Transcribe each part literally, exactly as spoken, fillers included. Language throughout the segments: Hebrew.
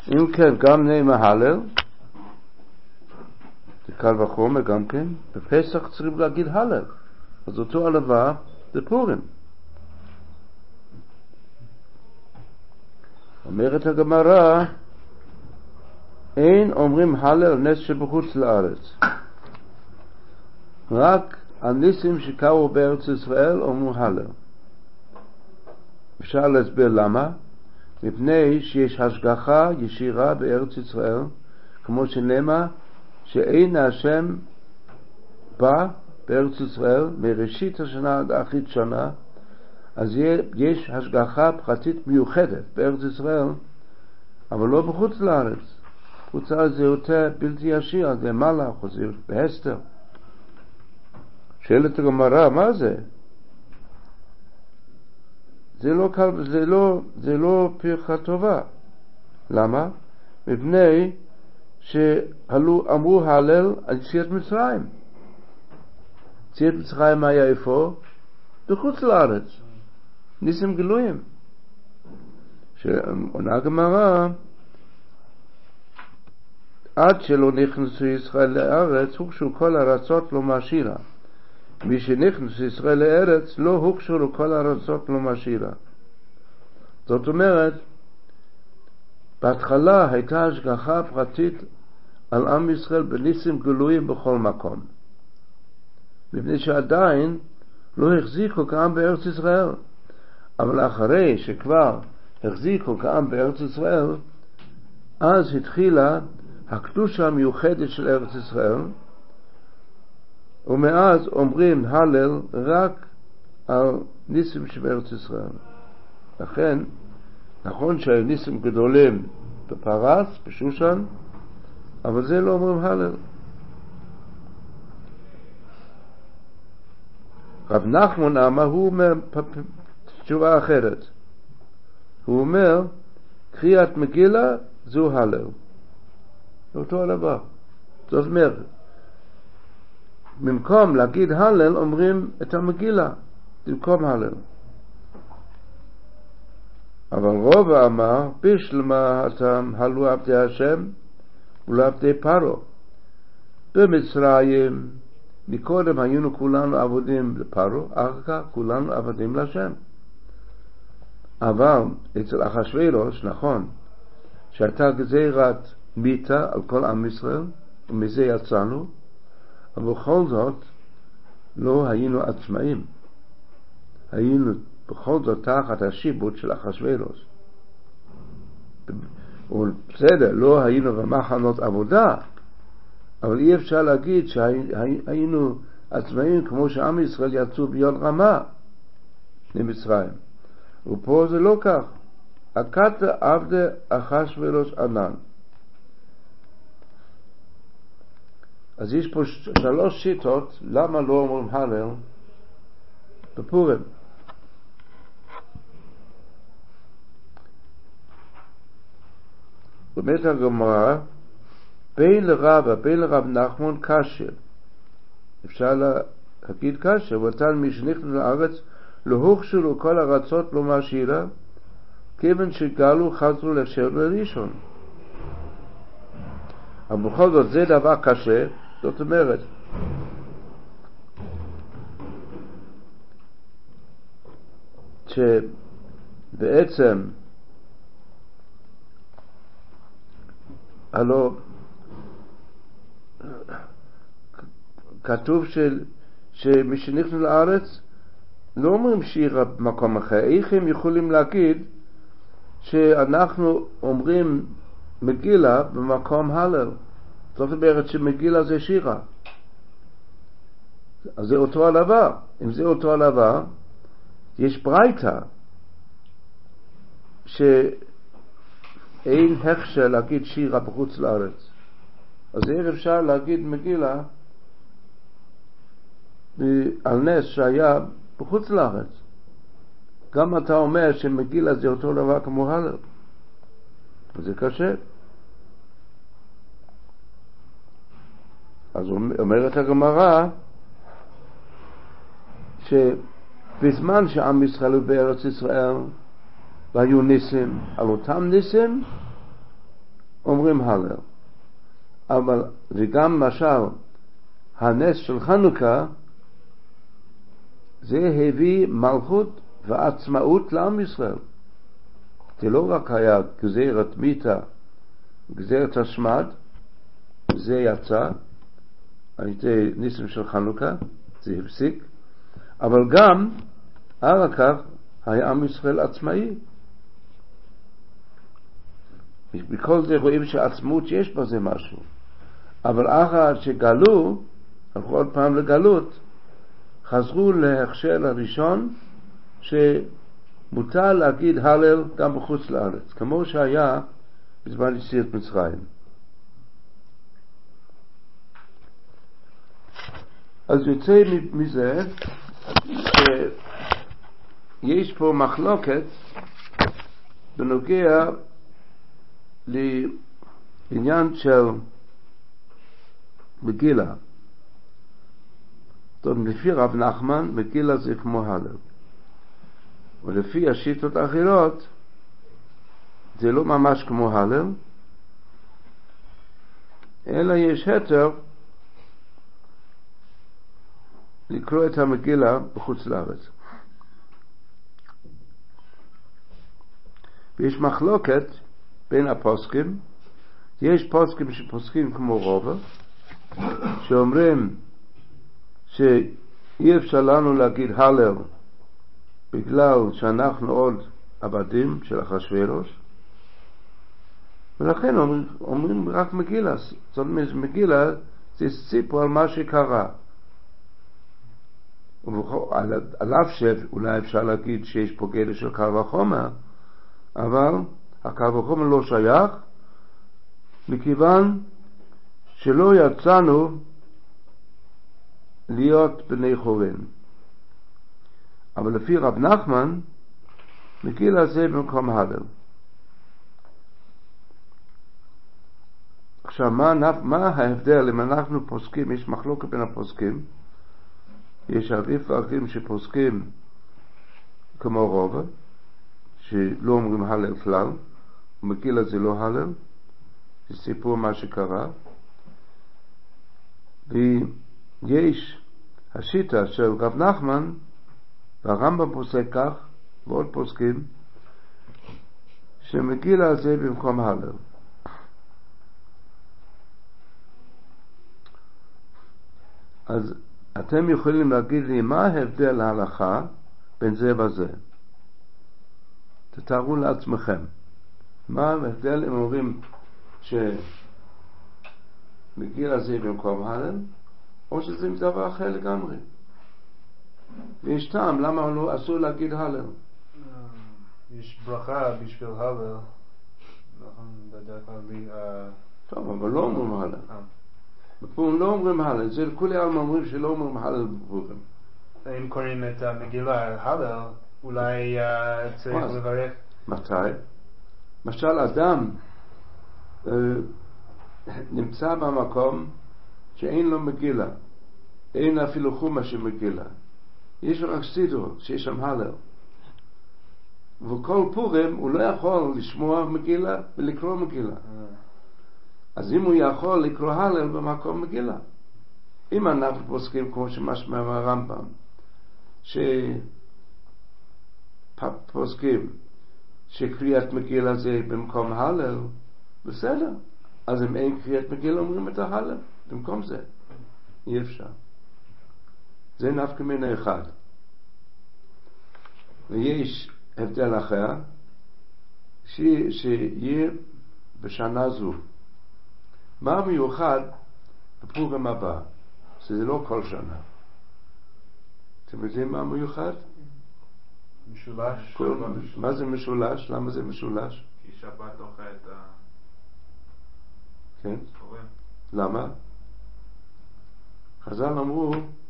אם כן, גם נאמר הלל, זה קל וחומר גם כן, בפסח צריכים להגיד הלל, אז אותו הלווה זה פורים. אומרת הגמרא, אין אומרים הלל נס שבחוץ לארץ, רק הניסים שקרו בארץ ישראל אומרים הלל. אפשר להסביר למה? מפני שיש השגחה ישירה בארץ ישראל, כמו שנאמר שאין השם בא בארץ ישראל מראשית השנה עד אחרית שנה, אז יש השגחה פרטית מיוחדת בארץ ישראל, אבל לא בחוץ לארץ. בחוץ לארץ זה יותר בלתי ישיר, זה מלאך או זה בהסתר. שאלת הגמרא, מה זה? זה לא קל, זה לא, זה לא פרחה טובה. למה? מפני שאמרו הלל על יציאת מצרים. יציאת מצרים היה איפה? בחוץ לארץ. ניסים גלויים. שעונה הגמרא, עד שלא נכנסו ישראל לארץ, הוגשו כל ארצות לא מעשירה. מי שנכנס ישראל לארץ לא הוגשו לו כל ארצות לא מעשירה. זאת אומרת, בהתחלה הייתה השגחה פרטית על עם ישראל בניסים גלויים בכל מקום. מפני שעדיין לא החזיקו כעם בארץ ישראל. אבל אחרי שכבר החזיקו כעם בארץ ישראל, אז התחילה הקדושה המיוחדת של ארץ ישראל, ומאז אומרים הלל רק על ניסים שבארץ ישראל. לכן, נכון שהיו ניסים גדולים בפרס, בשושן, אבל זה לא אומרים הלל. רב נחמן אמר, הוא אומר תשובה אחרת. הוא אומר, קריאת מגילה זו הלל. אותו הדבר. זאת אומרת, במקום להגיד הלל אומרים את המגילה, במקום הלל. אבל רוב אמר, בשלמה אתם הלו עבדי השם ולעבדי פרו. במצרים מקודם היינו כולנו עבודים לפרו, אחר כך כולנו עבדים להשם. אבל אצל אחשוורוש, נכון, שהייתה גזירת מיתה על כל עם ישראל, ומזה יצאנו, אבל בכל זאת לא היינו עצמאים. היינו בכל זאת תחת השיבוט של אחשוורוש. בסדר, לא היינו במחנות עבודה, אבל אי אפשר להגיד שהיינו עצמאים כמו שעם ישראל יצאו ביד רמה למצרים. ופה זה לא כך. הקטע עבדי אחשוורוש ענן. אז יש פה שלוש שיטות למה לא אומרים הלל בפורים. באמת הגמרא, בין לרבא, בין לרב נחמן קשה. אפשר להגיד קשה, ותן מי שנכנס לארץ לא הוגשו לו כל ארצות לא מעשירה, כיוון שגלו חזרו לשאר לראשון. אבל בכל זאת זה דבר קשה. זאת אומרת, שבעצם הלא כתוב של, שמי שנכנס לארץ לא אומרים שירה במקום אחר. איך הם יכולים להגיד שאנחנו אומרים מגילה במקום הלל? זאת אומרת שמגילה זה שירה. אז זה אותו הדבר. אם זה אותו הדבר, יש ברייתא שאין הכשר להגיד שירה בחוץ לארץ. אז איך אפשר להגיד מגילה על נס שהיה בחוץ לארץ? גם אתה אומר שמגילה זה אותו דבר כמו הלל. זה קשה. אז אומרת הגמרא שבזמן שעם ישראל בארץ ישראל והיו ניסים, על אותם ניסים אומרים הלל. אבל וגם משל הנס של חנוכה זה הביא מלכות ועצמאות לעם ישראל. זה לא רק היה גזירת מיתה, גזירת השמד, זה יצא על ידי ניסים של חנוכה, זה הפסיק, אבל גם אחר כך היה עם ישראל עצמאי. בכל זה רואים שעצמאות יש בזה משהו, אבל אחר שגלו, הלכו עוד פעם לגלות, חזרו להכשל הראשון שמותר להגיד הלל גם בחוץ לארץ, כמו שהיה בזמן יציאת מצרים. אז יוצא מזה שיש פה מחלוקת בנוגע לעניין של מגילה. טוב, לפי רב נחמן מגילה זה כמו הלל, ולפי השיטות האחרות זה לא ממש כמו הלל, אלא יש היתר לקרוא את המגילה בחוץ לארץ. ויש מחלוקת בין הפוסקים. יש פוסקים שפוסקים כמו רובע, שאומרים שאי אפשר לנו להגיד הלל בגלל שאנחנו עוד עבדים של אחשוורוש, ולכן אומרים, אומרים רק מגילה. זאת אומרת, מגילה זה סיפור על מה שקרה. על, על אף שאולי אפשר להגיד שיש פה גדר של קל וחומר, אבל הקל וחומר לא שייך, מכיוון שלא יצאנו להיות בני חורין. אבל לפי רב נחמן מגילה זה במקום הלל. עכשיו, מה, מה ההבדל אם אנחנו פוסקים? יש מחלוקת בין הפוסקים. יש אביב ואחרים שפוסקים כמו רובע, שלא אומרים הלל כלל, ומגילה זה לא הלל, זה סיפור מה שקרה. ויש השיטה של רב נחמן, והרמב"ם פוסק כך, ועוד פוסקים, שמגילה זה במקום הלל. אז אתם יכולים להגיד לי מה ההבדל להלכה בין זה וזה. תתארו לעצמכם מה ההבדל אם אומרים שמגילה זה במקום הלל, או שזה דבר אחר לגמרי. ויש טעם למה לא אסור להגיד הלל. יש ברכה בשביל הלל, בדרך כלל. טוב, אבל לא אומרים הלל. בפורים לא אומרים הלל, זה כולי עלמא אומרים שלא אומרים הלל בפורים. אם קוראים את המגילה הלל, אולי צריך לברך. מתי? למשל אדם נמצא במקום שאין לו מגילה, אין אפילו חומש של מגילה, יש רק סידור שיש שם הלל, וכל פורים הוא לא יכול לשמוע מגילה ולקרוא מגילה. אז אם הוא יכול לקרוא הלל במקום מגילה, אם אנחנו פוסקים כמו שמשמע מהרמב"ם שפוסקים שקריאת מגילה זה במקום הלל, בסדר. אז אם אין קריאת מגילה אומרים את ההלל במקום זה, אי אפשר. זה נפקא מינה אחד. ויש הבדל אחר שיהיה בשנה זו. מה מיוחד בפורים הבא? שזה לא כל שנה. אתם יודעים מה מיוחד? משולש. כל, מה זה משולש? למה זה משולש? כי שבת דוחה את ה... כן? למה? חז"ל אמרו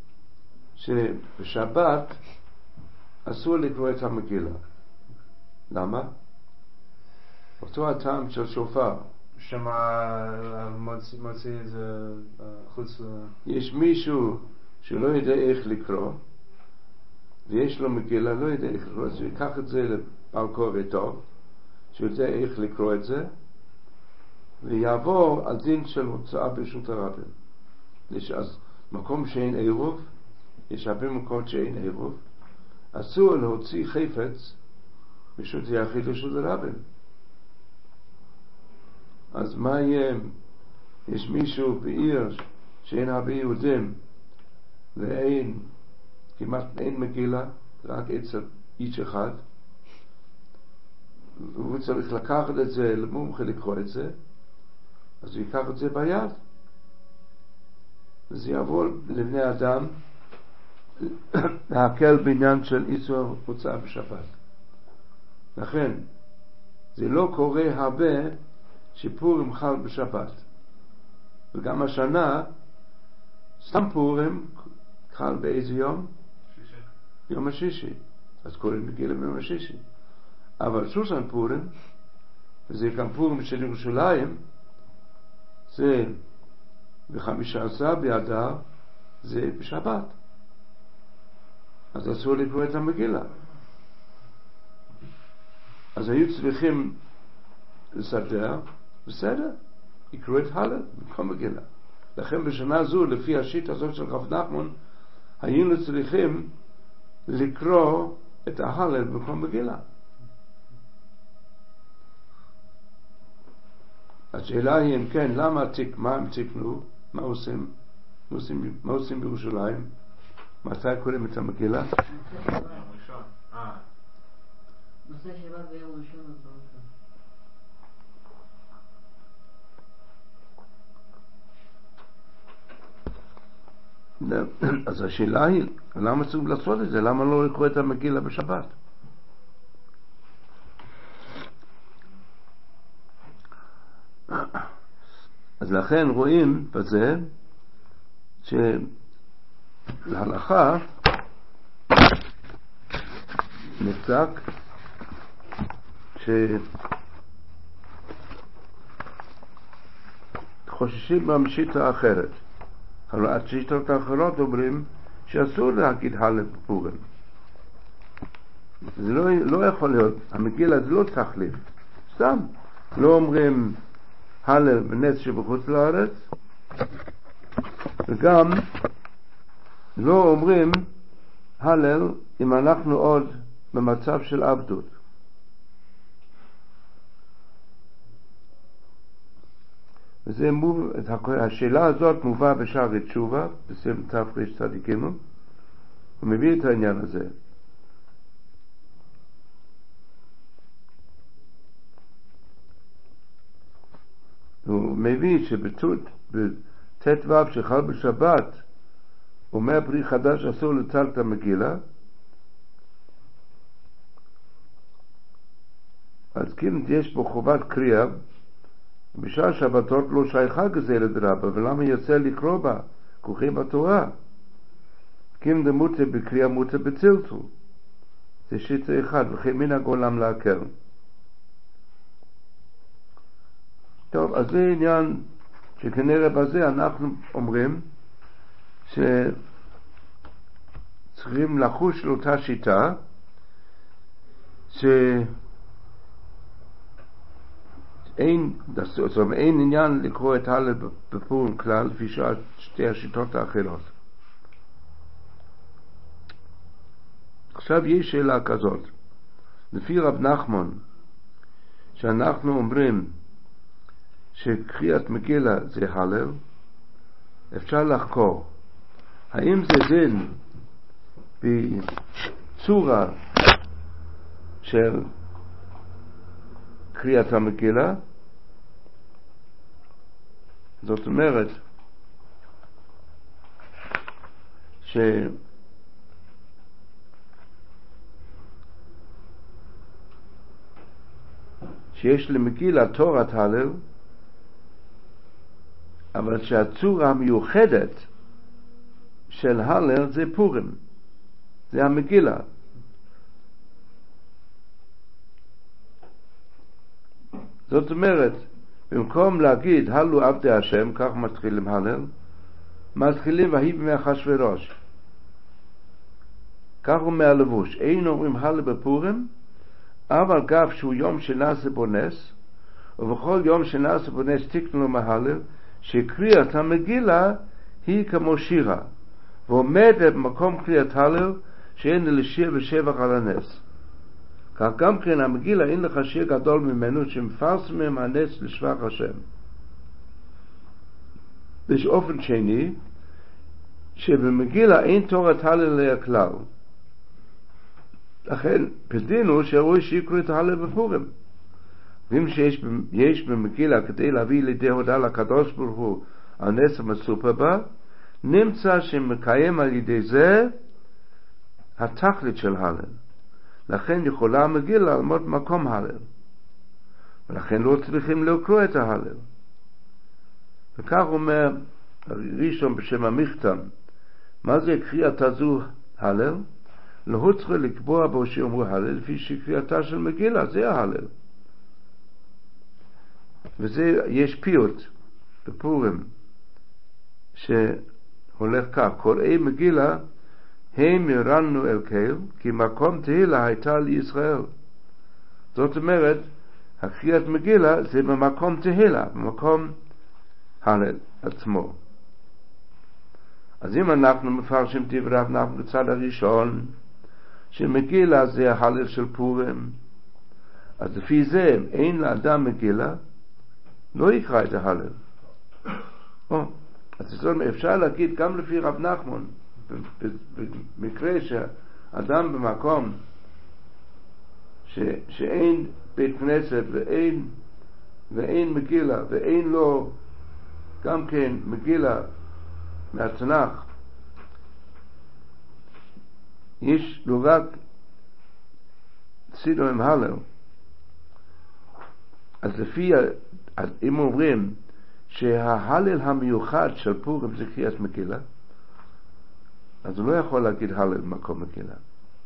שבשבת אסור לקרוא את המגילה. למה? אותו הטעם של שופר. שמה מוציא את זה חוץ ל... יש מישהו שלא יודע איך לקרוא, ויש לו מגילה, לא יודע איך לקרוא את זה, ייקח את זה לבעל קורא טוב, שיודע איך לקרוא את זה, ויעבור על דין של הוצאה ברשות הרבים. יש אז מקום שאין עירוב, יש הרבה מקומות שאין עירוב, אסור להוציא חפץ ברשות היחיד ברשות הרבים. אז מה יהיה? יש מישהו בעיר שאין הרבה יהודים ואין, כמעט אין מגילה, רק אצל איש אחד, והוא צריך לקחת את זה למומחה לקרוא את זה, אז הוא ייקח את זה ביד, וזה יעבור לבני אדם להקל בעניין של איסור הוצאה בשבת. לכן זה לא קורה הרבה שפורים חל בשבת, וגם השנה סתם פורים חל באיזה יום? שישי. יום השישי, אז קוראים מגילה ביום השישי. אבל שושן פורים, וזה גם פורים של ירושלים, זה בחמישה עשר באדר, זה בשבת. אז אסור לקרוא את המגילה. אז היו צריכים לסדר, בסדר, יקראו את הלל במקום מגילה. לכן בשנה זו, לפי השיטה הזאת של רב נחמן, היינו צריכים לקרוא את ההלל במקום מגילה. השאלה היא אם כן, למה תיק, מה הם תיקנו, מה עושים, מה עושים, מה עושים בירושלים, מתי קוראים את המגילה? נושא שבת ביום ראשון. אז השאלה היא, למה צריכים לעשות את זה? למה לא לקרוא את המגילה בשבת? אז לכן רואים בזה שלהלכה נפסק שחוששים מהשיטה האחרת. אבל השיטות האחרות אומרים שאסור להגיד הלל בפורים. זה לא, לא יכול להיות, המגילה זה לא תחליף, סתם לא אומרים הלל בנס שבחוץ לארץ, וגם לא אומרים הלל אם אנחנו עוד במצב של עבדות. וזה מוב... השאלה הזאת מובאה בשערי תשובה בספר תר"ש צדיקים, הוא מביא את העניין הזה. הוא מביא שבט"ו שחל בשבת אומר פרי חדש אסור לצל את המגילה, אז כן יש בו חובת קריאה, בשעה שבתות לא שייכה גזלת רבה, ולמה יוצא לקרוא בה כוחי בתורה? כן דמותה בקריאה מותה בצלצול, זה שיטה אחד, וכי מן הגולם להקל. טוב, אז זה עניין שכנראה בזה אנחנו אומרים שצריכים לחוש לאותה שיטה שאין זאת אומרת, אין עניין לקרוא את הלל בפורים כלל לפי שתי השיטות האחרות. עכשיו יש שאלה כזאת, לפי רב נחמן שאנחנו אומרים שקריאת מגילה זה הלל, אפשר לחקור האם זה דין בצורה של קריאת המגילה, זאת אומרת ש שיש למגילה תורת הלל, אבל שהצורה המיוחדת של הלל זה פורים, זה המגילה. זאת אומרת, במקום להגיד הלו עבדי השם, כך מתחילים הלל, מתחילים והי בימי אחשוורוש. כך אומר הלבוש, אין אומרים הלל בפורים, אבל גם שהוא יום שנעשה בו נס, ובכל יום שנעשה בנס תקנו מהלל, שקריאת המגילה היא כמו שירה, ועומדת במקום קריאת הלל שאין לשיר ושבח על הנס. כך גם כן המגילה אין לך שיר גדול ממנו שמפרסם מהם הנס לשבח השם. יש אופן שני שבמגילה אין תורת הלל לכלל, לכן פסדינו שראוי שיקרו את הלל בפורים. ואם שיש יש במגילה כדי להביא לידי הודעה לקדוש ברוך הוא על נס המסופר בה, נמצא שמקיים על ידי זה התכלית של הלל. לכן יכולה המגילה לעמוד במקום הלל, ולכן לא צריכים לקרוא את ההלל. וכך אומר ראשון בשם המכתם, מה זה קריאתה זו הלל? לא צריך לקבוע בו שאומרו הלל לפי שקריאתה של מגילה, זה ההלל. וזה יש פיוט בפורים שהולך כך, קוראי מגילה הם ירנו אל קהל, כי מקום תהילה הייתה לישראל. זאת אומרת, הקריאת מגילה זה במקום תהילה, במקום הלל עצמו. אז אם אנחנו מפרשים דברי רב נחמן בצד הראשון, שמגילה זה ההלל של פורים, אז לפי זה, אם אין לאדם מגילה, לא יקרא את ההלל. או, אז זאת אומרת, אפשר להגיד גם לפי רב נחמן, במקרה שאדם במקום ש, שאין בית כנסת ואין, ואין מגילה ואין לו גם כן מגילה מהתנ"ך, יש לו רק סידור עם הלל, אז לפי, אז אם אומרים שההלל המיוחד של פורים זה קריאת מגילה, אז הוא לא יכול להגיד הלל במקום מגילה.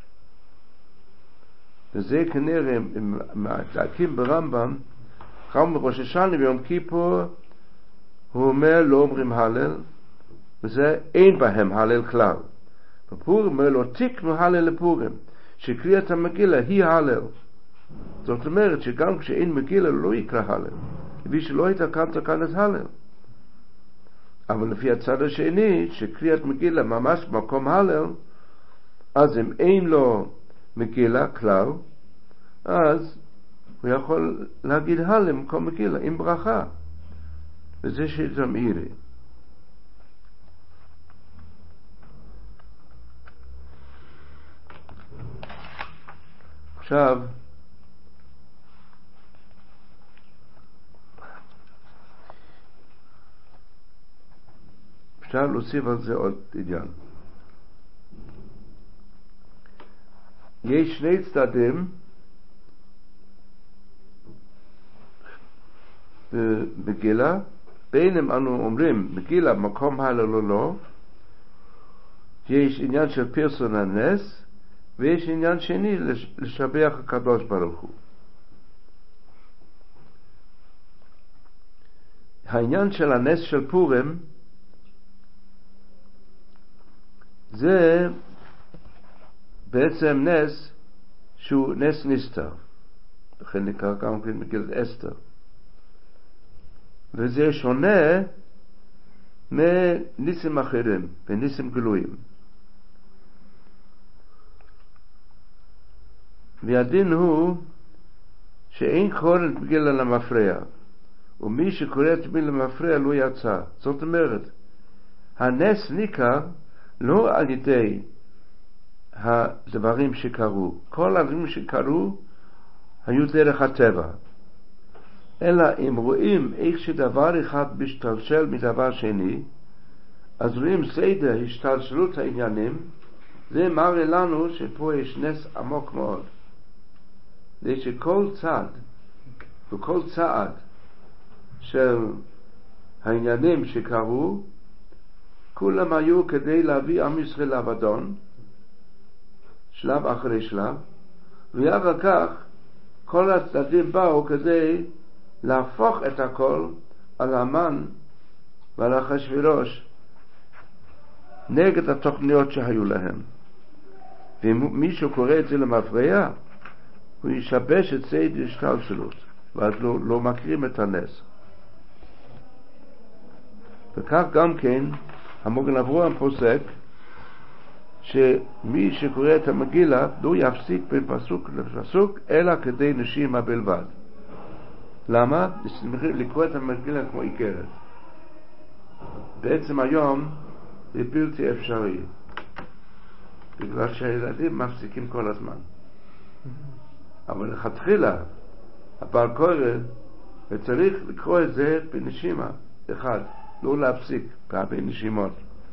וזה כנראה, אם להקים ברמב"ם, חם בראש השנה ביום כיפור, הוא אומר לא אומרים הלל, וזה אין בהם הלל כלל. בפורים אומר לא תקנו הלל לפורים, שקריאת המגילה היא הלל. זאת אומרת שגם כשאין מגילה לא יקרא הלל, לפי שלא הייתה כאן תקנת הלל. אבל לפי הצד השני, שקריאת מגילה ממש במקום הלל, אז אם אין לו מגילה כלל, אז הוא יכול להגיד הלל במקום מגילה, עם ברכה. וזה שתמעירי. עכשיו, אפשר להוסיף על זה עוד עניין. יש שני צדדים במגילה, בין אם אנו אומרים מגילה מקום הלל או לא, יש עניין של פרסון הנס, ויש עניין שני לשבח הקדוש ברוך הוא. העניין של הנס של פורים זה בעצם נס שהוא נס נסתר, לכן נקרא גם כן מגילת אסתר, וזה שונה מניסים אחרים וניסים גלויים. והדין הוא שאין קורא את מגילה למפרע, ומי שקורא את מגילה למפרע לא יצא. זאת אומרת, הנס ניכר לא על ידי הדברים שקרו, כל הדברים שקרו היו דרך הטבע, אלא אם רואים איך שדבר אחד משתלשל מדבר שני, אז רואים סדר השתלשלות העניינים, זה מראה לנו שפה יש נס עמוק מאוד. זה שכל צד וכל צעד של העניינים שקרו, כולם היו כדי להביא עם ישראל לאבדון, שלב אחרי שלב, ואחר כך כל הצדדים באו כדי להפוך את הכל על המן ועל אחשוורוש נגד התוכניות שהיו להם. ואם מישהו קורא את זה למפרע, הוא ישבש את סדר השתלשלות, ואז לא, לא מכירים את הנס. וכך גם כן המוגן אברהם פוסק שמי שקורא את המגילה לא יפסיק בין פסוק לפסוק אלא כדי נשימה בלבד. למה? לקרוא את המגילה כמו איגרת. בעצם היום זה בלתי אפשרי, בגלל שהילדים מפסיקים כל הזמן. אבל לכתחילה הבעל קורא וצריך לקרוא את זה בנשימה אחד, לא להפסיק בהרבה נשימות.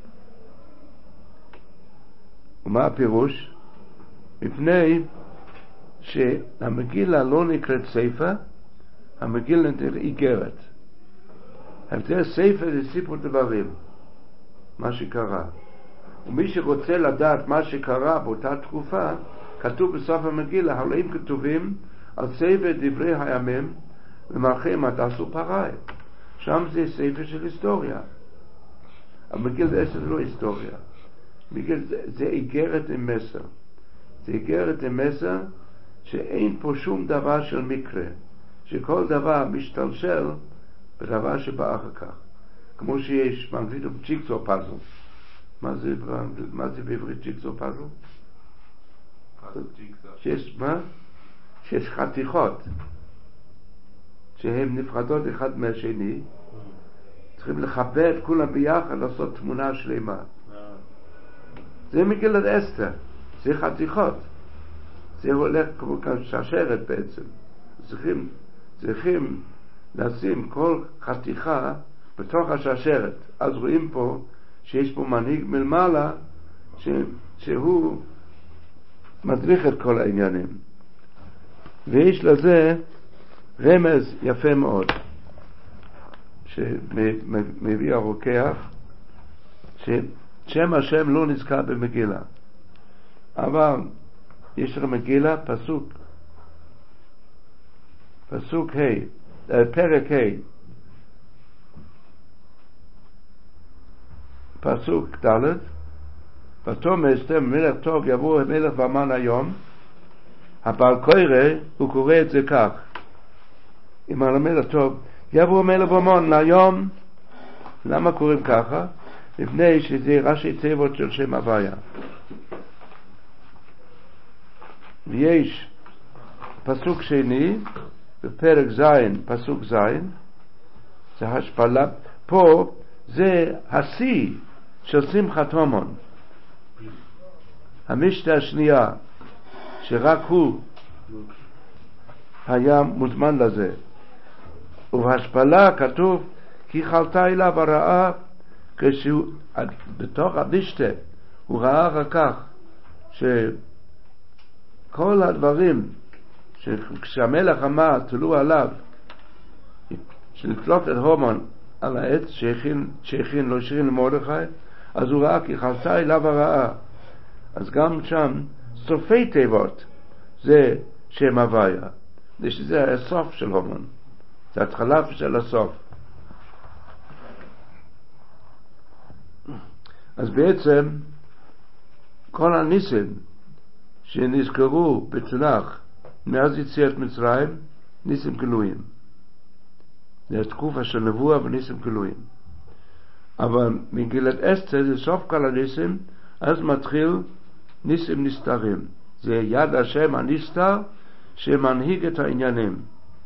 ומה הפירוש? מפני שהמגילה לא נקראת ספר, המגילה נקראת איגרת. ההבדל ספר זה סיפור דברים, מה שקרה. ומי שרוצה לדעת מה שקרה באותה תקופה, כתוב בסוף המגילה, הלאים כתובים על ספר דברי הימים ומלכי מדס ופרעי. שם זה ספר של היסטוריה. המגיל זה זה לא היסטוריה. מגיל זה, זה איגרת עם מסר. זה איגרת עם מסר שאין פה שום דבר של מקרה. שכל דבר משתלשל בדבר שבא אחר כך. כמו שיש באנגלית ג'יגסו פאזל. מה זה, מה זה בעברית ג'יגסו פאזל? שיש, מה? שיש חתיכות שהן נפרדות אחד מהשני, צריכים לחבר את כולם ביחד לעשות תמונה שלמה. זה מגילת אסתר, זה חתיכות, זה הולך כמו כאן שרשרת בעצם. צריכים, צריכים לשים כל חתיכה בתוך השרשרת. אז רואים פה שיש פה מנהיג מלמעלה ש, שהוא מדריך את כל העניינים, ויש לזה רמז יפה מאוד שמביא הרוקח, ששם השם לא נזכר במגילה, אבל יש במגילה פסוק פסוק ה', פרק ה', פסוק ד', ותאמר אסתר מלך טוב יבוא מלך במן היום. הבעל קורא הוא קורא את זה כך, אם על המלך טוב יבוא מלך במן היום. למה קוראים ככה? לפני שזה ראשי תיבות של שם הוויה. ויש פסוק שני בפרק זין, פסוק זין, זה השפלה. פה זה השיא של שמחת הומון, המשתה השנייה, שרק הוא היה מוזמן לזה. ובהשפלה כתוב כי חלתה אליו הרעה, כשהוא בתוך המשתה הוא ראה אחר כך שכל הדברים שכשהמלך אמר תלו עליו שלפלוט את הומן על העץ שהכין, שהכין לו שירים למרדכי, אז הוא ראה כי חלתה אליו הרעה. אז גם שם סופי תיבות זה שם הוויה, זה הסוף של הומן, זה התחלה של הסוף. אז בעצם כל הניסים שנזכרו בתנ"ך מאז יציאת מצרים, ניסים גלויים, זה התקופה של נבואה וניסים גלויים. אבל מגילת אסתר זה סוף כל הניסים, אז מתחיל ניסים נסתרים. זה יד השם הנסתר שמנהיג את העניינים.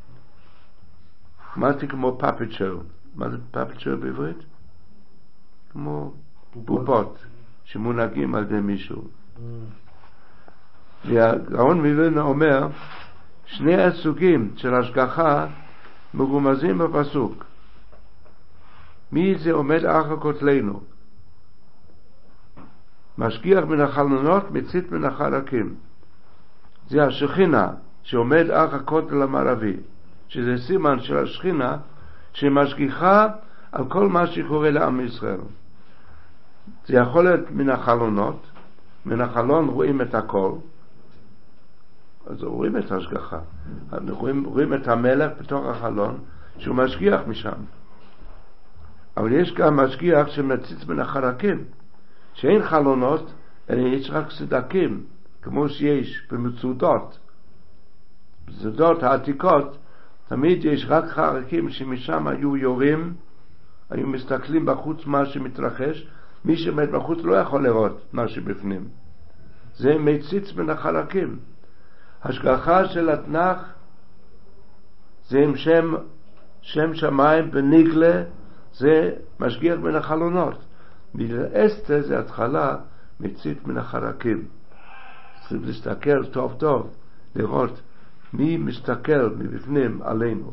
מה זה כמו פאפט שואו? מה זה פאפט שואו בעברית? כמו בובות שמונהגים על ידי מישהו. והגאון מווילנה אומר שני הסוגים של השגחה מרומזים בפסוק. מי זה עומד אחר כותלנו? משגיח מן החלונות, מצית מן החלקים. זה השכינה שעומד אחר הכותל המערבי, שזה סימן של השכינה שמשגיחה על כל מה שקורה לעם ישראל. זה יכול להיות מן החלונות, מן החלון רואים את הכל, אז רואים את ההשגחה, רואים, רואים את המלך בתוך החלון שהוא משגיח משם. אבל יש גם משגיח שמציץ מן החלקים, שאין חלונות אלא יש רק סדקים, כמו שיש במצודות. במצודות העתיקות תמיד יש רק חלקים שמשם היו יורים, היו מסתכלים בחוץ מה שמתרחש. מי שעומד בחוץ לא יכול לראות מה שבפנים. זה מציץ בין החלקים. השגחה של התנ"ך זה עם שם, שם שמיים בניגלה, זה משגיח בין החלונות. אסתר זה התחלה מציץ בין החלקים. צריך להסתכל טוב טוב, לראות מי מסתכל מבפנים עלינו.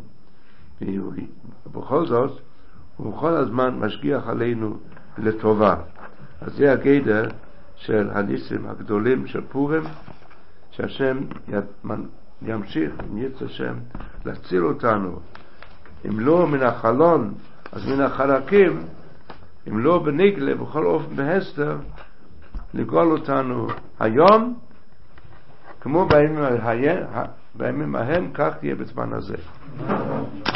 ובכל זאת הוא כל הזמן משגיח עלינו לטובה. אז זה הגדר של הניסים הגדולים של פורים, שהשם ימשיך, אם ירצה השם, להציל אותנו. אם לא מן החלון, אז מן החלקים, אם לא בניגלה, בכל אופן בהסתר, לגאול אותנו היום, כמו בימים ההם, כך תהיה בזמן הזה.